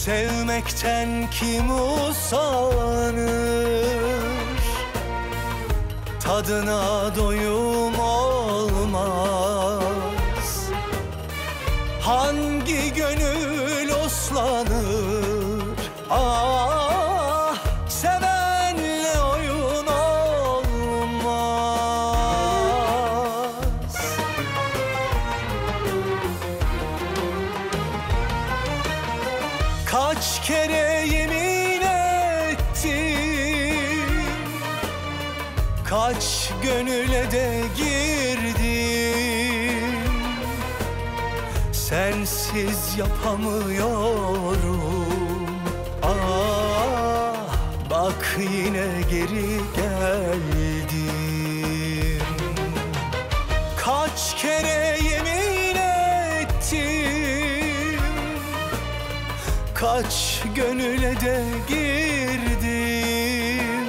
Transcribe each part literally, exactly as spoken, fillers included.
Sevmekten kim usanır? Tadına doyum olmaz. Hangi gönül oslanır? Ah, sevenle oyun olmaz. Kaç kere yemin ettim, kaç gönüle de girdim. Sensiz yapamıyorum. Ah, bak yine geri geldim. Kaç kere yemin ettim, kaç gönüle de girdim.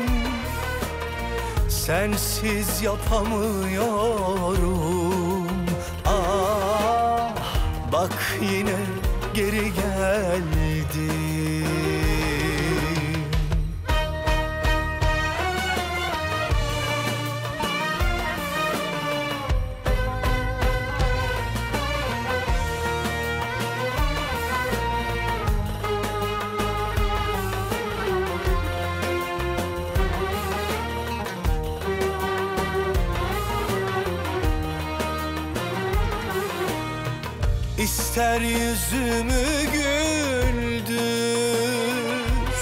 Sensiz yapamıyorum. Ah, bak yine geri geldim. İster yüzümü güldür,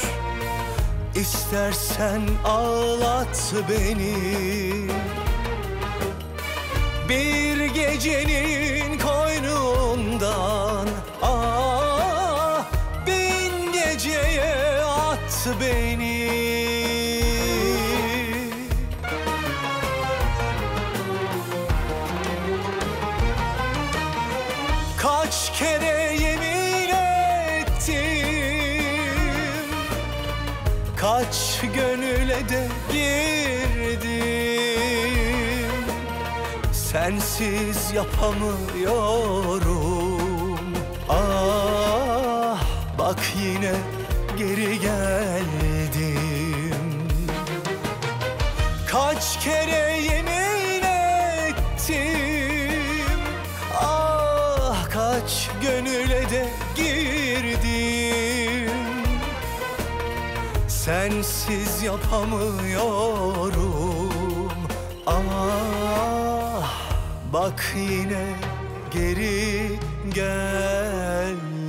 İstersen ağlat beni. Bir gecenin koynundan ah, bin geceye at beni. Kaç kere yemin ettim, kaç gönüle de girdim. Sensiz yapamıyorum. Ah, bak yine geri geldim. Kaç kere yemin ettim, ah, kaç gönüle de girdim. Sensiz yapamıyorum. Ah, bak yine geri gel.